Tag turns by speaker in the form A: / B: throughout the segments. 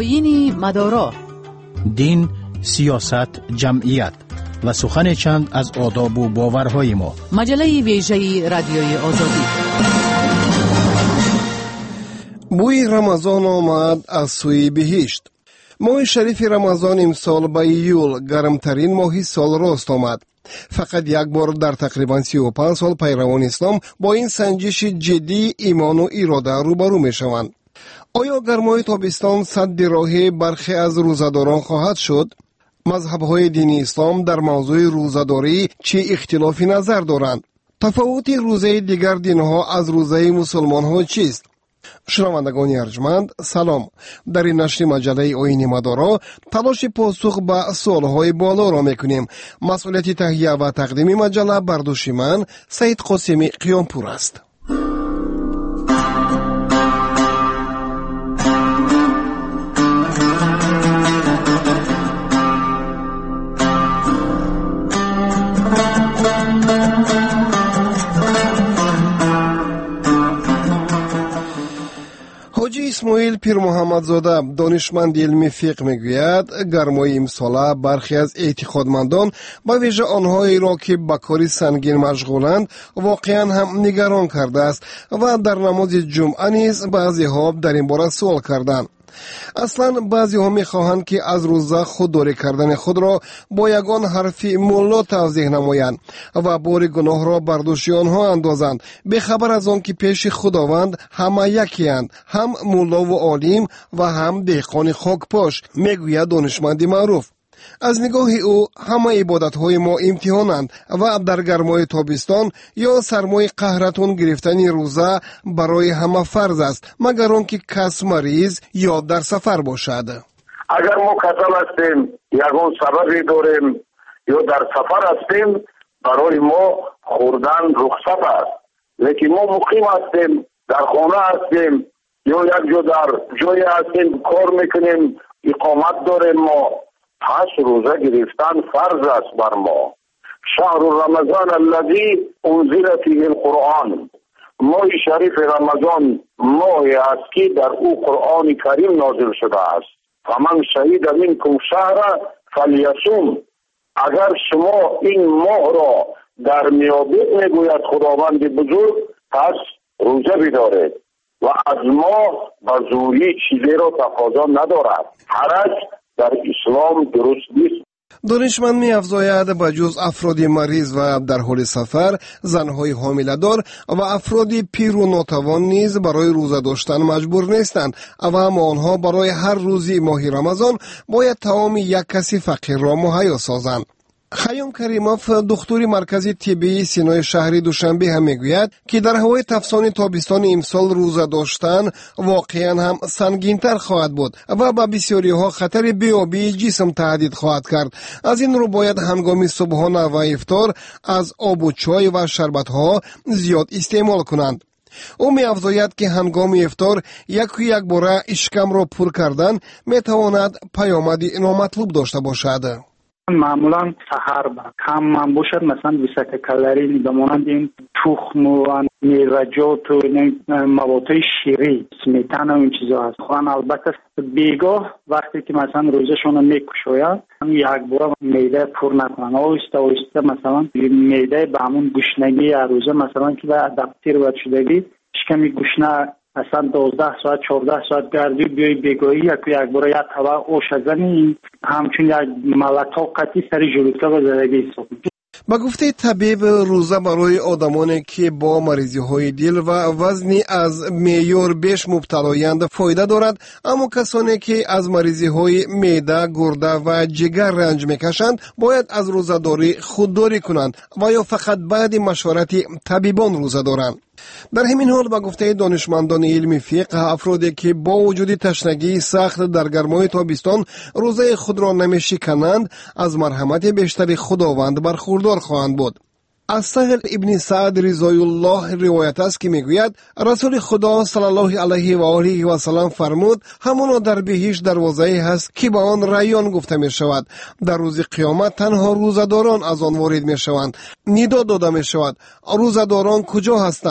A: آیین مدارا،
B: دین، سیاست، جمعیت و سخن چند از آداب و باورهای ما.
A: مجله ویژه رادیوی آزادی.
C: بوی رمضان آمد از سوی بهشت. ماه شریف رمضان امسال به ایول گرمترین ماه سال راست آمد. فقط یک بار در تقریبا 35 سال پیروان اسلام با این سنجش جدی ایمان و اراده روبرو می شوند. آیا گرمای تابستان سد راه برخی از روزداران خواهد شد؟ مذهب‌های دینی اسلام در موضوع روزداری چه اختلافی نظر دارند؟ تفاوت روزه دیگر دینها از روزه مسلمان‌ها چیست؟ شنوندگان ارجمند سلام. در این نشر مجله آیین مدارا تلاش پاسخ به سوالهای بالا را میکنیم. مسئولیت تهیه و تقدیم مجله بر دوش من سید قاسمی قیامپور است. حاجی اسماعیل پیر محمدزاده دانشمند علمی فقه میگوید گرمای امساله برخی از اعتقادمندان به ویژه آنهایی را که به کار سنگین مشغولند واقعا هم نگران کرده است و در نماز جمعه نیز بعضی ها در این باره سوال کردند. اصلا بعضی ها میخواهند که از روزه خودداری کردن خود را با یگان حرف مولا توضیح نمایند و بار گناه را بر دوش آنها اندازند، بخبر از آن که پیش خداوند همه یکی اند، هم مولا و عالم و هم دهقان خاکپاش، میگوید دانشمندی معروف. از نگاه او همه عبادت‌های ما امتحانند و در گرمای تابستان یا سرمای قهرتون گرفتن روزه برای همه فرض است، مگر آنکه کس مریض یا در سفر باشد.
D: اگر ما کسل هستیم، یگان سببی داریم یا در سفر هستیم، برای ما خوردن رخصت است. لیکن ما مقیم هستیم، در خانه هستیم یا یک جا در جایی هستیم کار میکنیم، اقامت داریم، ما پس روزه گرفتن فرض است بر ما. شهر رمضان الذی انزل فیه القرآن، ماه شریف رمضان ماهی است که در او قرآن کریم نازل شده است. فمن شهید منکم شهر فلیصوم، اگر شما این ماه را در میابید میگوید خداوند بزرگ، پس روزه بدارید و از ما به زوری چیزی را تقاضا ندارد. حرج در اسلام درست نیست.
C: دانشمند می افزاید به جز افراد مریض و در حال سفر، زنهای حامله دار و افراد پیر و ناتوان نیز برای روزه داشتن مجبور نیستند و اما آنها برای هر روزی ماه رمضان باید طعام یک کسی فقیر را مهیا سازند. خیام کریموف دکتر مرکز طبی سینای شهری دوشنبه هم میگوید که در هوای تفسان تابستان امسال روزه داشتن واقعا هم سنگین‌تر خواهد بود و به بسیاری ها خطر بی‌آبی جسم تهدید خواهد کرد. از این رو باید هنگام صبحانه و افطار از آب و چای و شربت ها زیاد استعمال کنند. او می افزاید که هنگام افطار یک باره اشکم را پر کردن می تواند پیامد نامطلوب داشته باشد.
E: معمولا سحر کم من باشد، مثلا 200 کالری بمانند این تخم و میوه‌جات و مواد شیری، سمیتن و این چیزا هست. خوان البته بیگاه وقتی که مثلا روزشون میکشوید یک بار معده پر نکنن، آهسته مثلا معده به همون گشنگی روزه مثلا که به ادپتیر و شدگی شکمی گشنه اصلا 12 ساعت 14 ساعت گردی بیای بگاهی یک بار یک طبق آش زنی، همچون یک ملتا قطعی سری جلوتکا و زدگی حساب میشه.
C: با گفته طبیب روزه برای آدمانی که با مریضی های دل و وزنی از معیار بیش مبتلایند فایده دارد، اما کسانی که از مریضی های معده، گرده و جگر رنج میکشند باید از روزه‌داری خودداری کنند و یا فقط بعد مشورت طبیبان روزه دارند. در همین حال با گفته دانشمندان علمی فقه، افرادی که با وجود تشنگی سخت در گرمای تابستان روزه خود را نمیشکنند از مرحمت بیشتر خداوند برخوردار خواهند بود. از سهل ابن سعد رضای الله روایت است که میگوید رسول خدا صلی الله علیه و آله و سلم فرمود همانا در بهشت دروازه‌ای هست که به آن ریان گفته می شود. در روز قیامت تنها روزداران از آن وارد می شوند. ندا داده می شود روزداران کجا هستند؟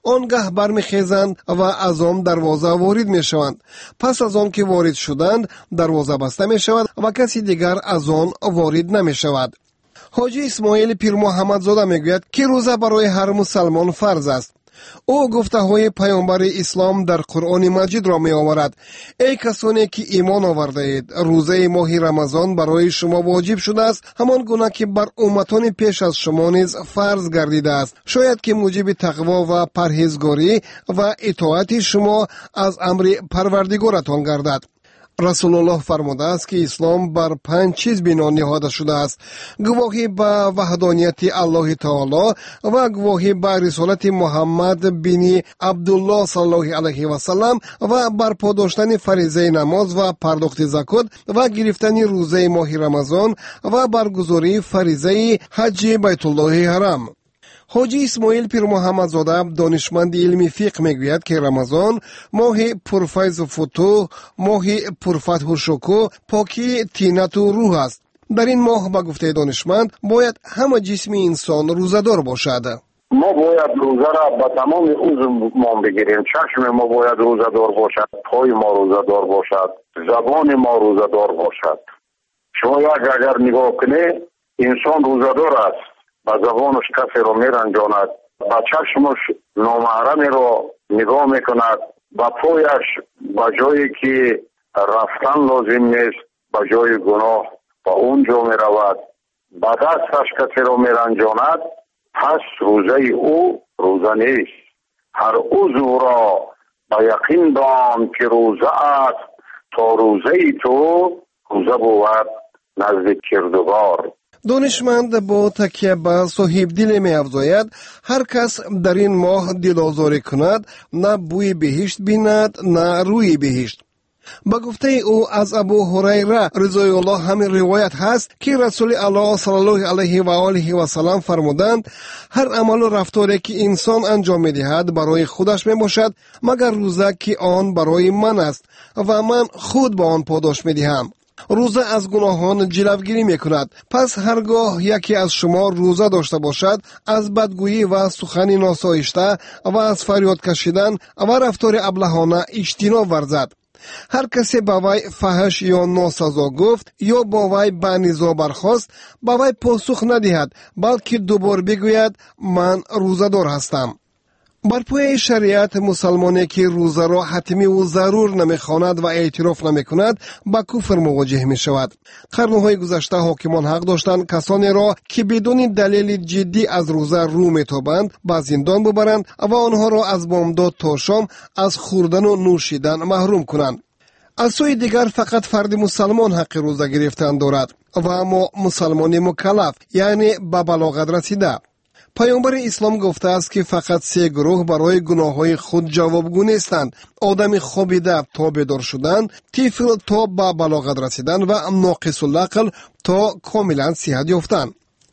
C: آنگاه برمیخیزند و از آن دروازه وارد میشوند. پس از آن که وارد شدند دروازه بسته می شود و کسی دیگر از آن وارد نمی شود. حاجی اسماعیل پیر محمد زاده میگوید که روزه برای هر مسلمان فرض است. او گفته های پیامبر اسلام در قرآن مجید را می آورد: ای کسانی که ایمان آورده اید، روزه ماه رمضان برای شما واجب شده است، همان گونه که بر امتان پیش از شما نیز فرض گردیده است، شاید که موجب تقوا و پرهیزگاری و اطاعت شما از امر پروردگارتان گردد. رسول الله فرموده است که اسلام بر 5 چیز بنا نهاده شده است: گواهی به وحدانیت الله تعالی و گواهی به رسالت محمد بن عبدالله صلی الله علیه و سلم و برپا داشتن فریضه نماز و پرداخت زکات و گرفتن روزه ماه رمضان و برگزاری فریضه حج بیت الله حرام. حاجی اسماعیل پیر محمد زاده دانشمند علمی فقه میگوید که رمضان ماه پرفیض و فتوح، ماه پرفتح و شکوه، پاکی طینت و روح است. در این ماه به گفته دانشمند باید همه جسم انسان روزه‌دار باشد.
D: ما باید روزه را به تمام عضومان بگیریم. چشم ما باید روزه‌دار باشد، پای ما روزه‌دار باشد، زبان ما روزه‌دار باشد. شما اگر نگاه کنی انسان روزه‌دار است، با زبانش کسی رو میرنجاند، با چشمش نامحرمی رو نگاه میکند، با پایش با جایی که رفتن لازم نیست با جای گناه با اونجا میرود، با دستش کسی رو میرنجاند. پس روزه او روزه نیست. هر عضو را با یقین دان که روزه است، تا روزه تو روزه بود نزد کردگار.
C: دانشمند با تکیه به صاحب دل می افزاید: هر کس در این ماه دل آزاری کند، نه بوی بهشت بیند نه روی بهشت. با گفته او از ابو هریره رضی الله همین روایت هست که رسول الله صلی الله علیه و آله و سلم فرمودند: هر عمل و رفتاری که انسان انجام می‌دهد برای خودش میباشد، مگر روزه که آن برای من است و من خود با آن پاداش میدهم. روزه از گناهان جلوگیری میکند. پس هرگاه یکی از شما روزه داشته باشد، از بدگویی و سخن ناسایشته و از فریاد کشیدن و رفتار ابلهانه اجتناب ورزد. هر کسی با وی فحش یا ناسزا گفت یا با وی به نزاع برخاست، با وی پاسخ ندهد، بلکه دوبار بگوید من روزه دار هستم. بر پای شریعت مسلمانی که روزه را حتمی و ضرور نمیخواند و اعتراف نمیکند با کفر مواجه می شود. قرنهای گذشته حاکمان حق داشتند کسانی را که بدون دلیل جدی از روزه رو میتابند به زندان ببرند و آنها را از بامداد تا شام از خوردن و نوشیدن محروم کنند. از سوی دیگر فقط فرد مسلمان حق روزه گرفتن دارد و اما مسلمان مکلف، یعنی به بلاغت رسیده. پیامبر اسلام گفته است که فقط 3 گروه برای گناههای خود جوابگو نیستند: آدم خوابیده تا بیدار شدن، طفل تا به بلاغت رسیدن و ناقص العقل تا کاملا صحت یافتن.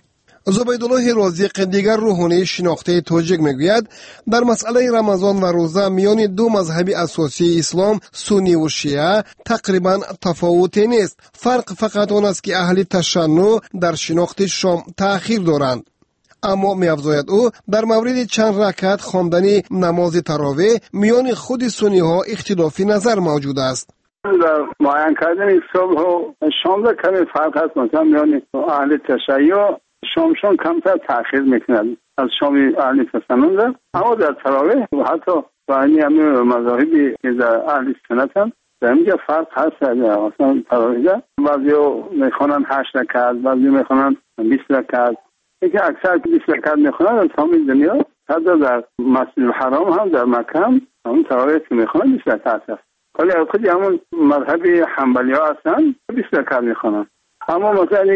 C: زبیدالله رازق دیگر روحانی شناخته تاجیک میگوید: در مسئله رمضان و روزه میان 2 مذهب اساسی اسلام، سنی و شیعه، تقریبا تفاوتی نیست. فرق فقط آن است که اهل تشنع در شناخت شام تأخیر دارند. اما می افزاید او در مورد چند رکعت خواندن نماز تراویح میان خود سنی ها اختلافی نظر موجود است.
E: در معین کردن صبح و شام در کمی فرق هست. مثلا میان اهل تشیع شامشون کمتر تأخیر میکنند از شام اهل تسنن، اما در تراویح و حتی بینی همه مذاهبی که در اهل سنت هم در اینجا فرق هست. مثلا تراویح بعضی میخوانند 8 رکعت، بعضی میخوانند 20 رکعت. اینکه اکثر 20 رکعت میخوانند از تمام دنیا، حتی در مسجد الحرام هم در مکه هم همون تراویح که میخوانند 20 رکعت هست. ولی از خود همون مذهب حنبلی ها هستن 20 رکعت میخوانند. اما مثلا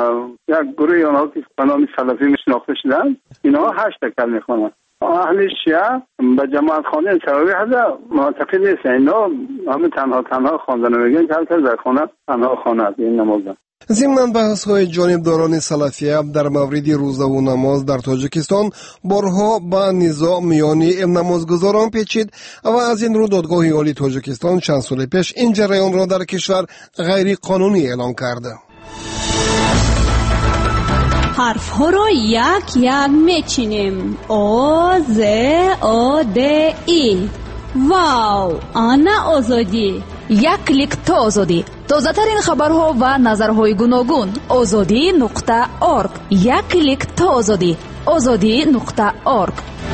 E: یک گروه آنها که به نام سلفی شناخته شدن، اینها 8 رکعت میخوانند. اهل شیعه به جماعت خواندن تراویح معتقد نیستن. اینا همه تنها خواندن میگن که هر در خانه تنها خواند این نماز.
C: ضمن بحث‌های جانبداران سلفیه در مورد روزه و نماز در تاجیکستان بارها با نزاع میان نمازگزاران پیچید و از این رو دادگاه عالی تاجیکستان چند سال پیش این جریان را در کشور غیر قانونی اعلام کرد.
F: حرف ها را یک یک میچینیم. آ ز آ د ای. واو، آنا آزادی.
A: یک کلیک تا آزادی. تازه ترین خبرها و نظرهای گوناگون. azadi.org. یک کلیک تا آزادی. azadi.org.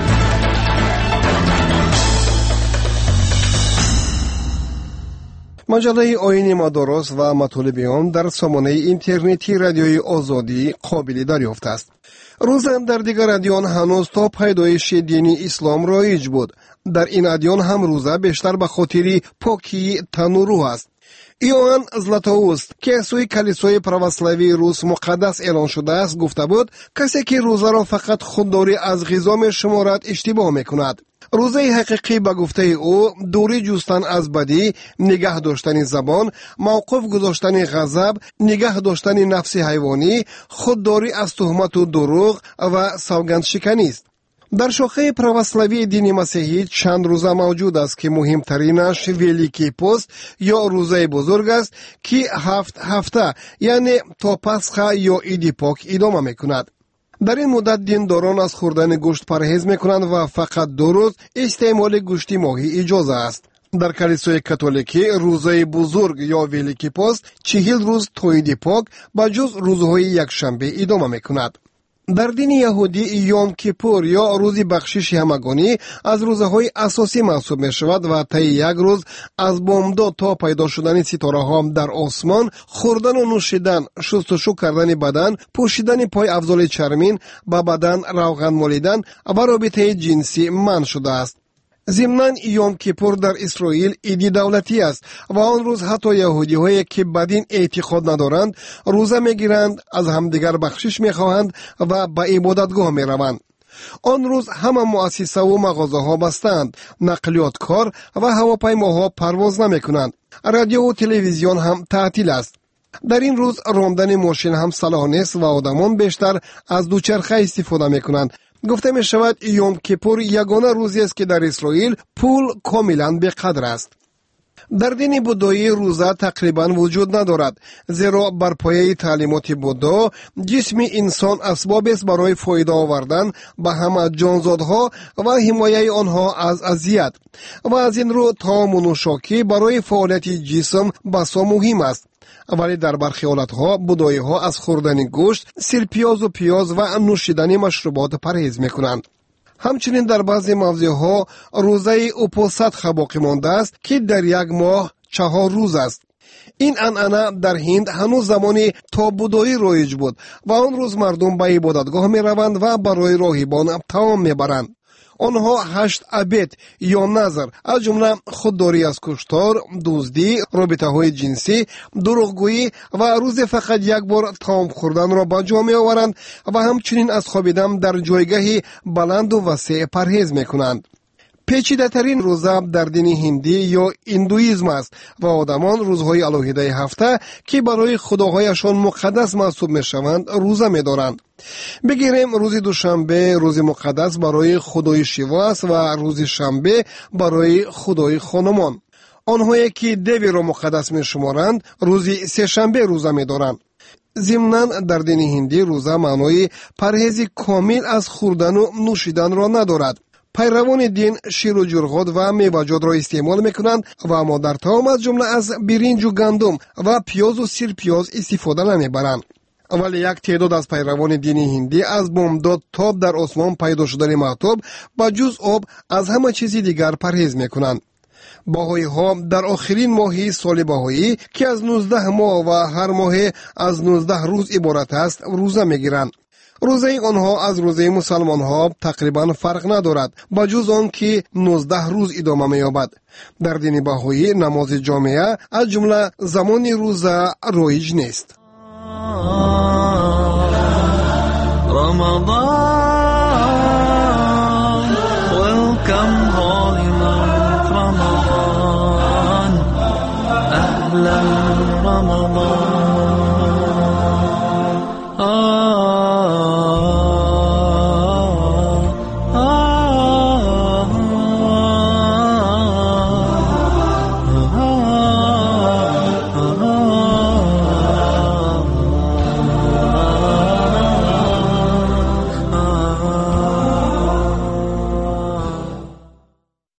C: مجله آیین مدارس و مطالب آن در سامانه اینترنتی رادیوی آزادی قابل دریافت است. روز در دیگر ادیان هنوز تا پیدایش دین اسلام رایج بود. در این ادیان هم روزه بیشتر به خاطر پاکی تن و روح است. ایوان زلاتوست که سوی کلیسای پرواسلاوی روس مقدس اعلان شده است گفته بود کسی که روزه را فقط خودداری از غذا می‌شمارد اشتباه می‌کند. روزه حقیقی به گفته او دوری جستن از بدی، نگاه داشتن زبان، موقف گذاشتن غضب، نگاه داشتن نفس حیوانی، خودداری از تهمت و دروغ و سوگند شکنی است. در شاخه پرواسلاوی دین مسیحی چند روزه موجود است که مهمترینش ویلیکی پست یا روزه بزرگ است که 7 هفته یعنی تا پسخ یا عید پاک ادامه میکند. در این مدت دینداران از خوردن گوشت پرهیز میکنند و فقط 2 روز استعمال گوشت ماهی اجازه است. در کلیسای کاتولیکی روزه بزرگ یا ویلیکی پست 40 روز تا عید پاک با جز روزهای یکشنبه ادامه میکند. در دین یهودی یوم کیپور یا روز بخشش همگانی از روزهای اساسی محسوب می شود و طی یک روز از بامداد تا پیدا شدن ستاره ها در آسمان خوردن و نوشیدن، شستشو کردن بدن، پوشیدن پای افضل چرمین، به بدن روغن مالیدن و رابطه جنسی منع شده است. ضمناً یوم کیپور در اسرائیل عید دولتی است و آن روز حتی یهودی هایی که بدین اعتقاد ندارند روزه میگیرند، از همدیگر بخشش میخواهند و به عبادتگاه میروند. آن روز همه مؤسسه و مغازه ها بستند، نقلیات کار و هواپیماها پرواز نمیکنند. رادیو و تلویزیون هم تعطیل است. در این روز راندن ماشین هم صلاح نیست و آدمان بیشتر از دوچرخه استفاده میکنند. گفته می شود یوم کیپور یگانه روزی است که در اسرائیل پول کاملا به قدر است. در دین بودایی روزه تقریبا وجود ندارد، زیرا بر پایه تعلیمات بودا جسم انسان اسباب است برای فایده آوردن به همه جانزادها و حمایه آنها از اذیت و از این رو طعام و نوشاکی برای فعالیت جسم بسا مهم است. ولی در برخی حالتها بودایی ها از خوردن گوشت، سرپیاز و پیاز و نوشیدن مشروبات پرهیز میکنند. همچنین در بعضی موضع ها روزه اپوسات باقی مانده است که در یک ماه 4 روز است. این انعنه در هند هنوز زمانی تا بودایی رایج بود و آن روز مردم به عبادتگاه می روند و برای راهبان طعام می برند. آنها 8 عبادت یا نظر از جمله خودداری از کشتار، دزدی، رابطه های جنسی، دروغگویی و روز فقط یک بار طعام خوردن را به جا می آورند و همچنین از خوابیدن در جایگاهی بلند و وسیع پرهیز می کنند. پیچیده ترین روزه در دین هندی یا هندویسم است و آدمان روزهای علاهیده هفته که برای خداهایشان مقدس محسوب می شوند روزه می دارند. بگیریم روز دوشنبه روز مقدس برای خدای شیوا است و روز شنبه برای خدای خانمان. آنهایی که دیوی را مقدس می شمارند روز سه شنبه روزه می دارند. ضمناً در دین هندی روزه معنای پرهیز کامل از خوردن و نوشیدن را ندارد. پیروان دین شیر و جرغاد و میوه‌جات را استعمال میکنند و اما در طعام از جمله از برنج و گندم و پیاز و سرپیاز استفاده نمیبرند. ولی یک تعداد از پیروان دین هندی از بامداد تا در آسمان پیدا شدن مهتاب با جز آب از همه چیزی دیگر پرهیز میکنند. بهایی ها در آخرین ماهی سال بهایی که از 19 ماه و هر ماه از 19 روز عبارت است روزه میگیرند. روزه آنها از روزه مسلمان ها تقریبا فرق ندارد با جز آن که 19 روز ادامه می‌یابد. در دین بهایی نماز جامعه از جمله زمان روزه رایج نیست. رمضان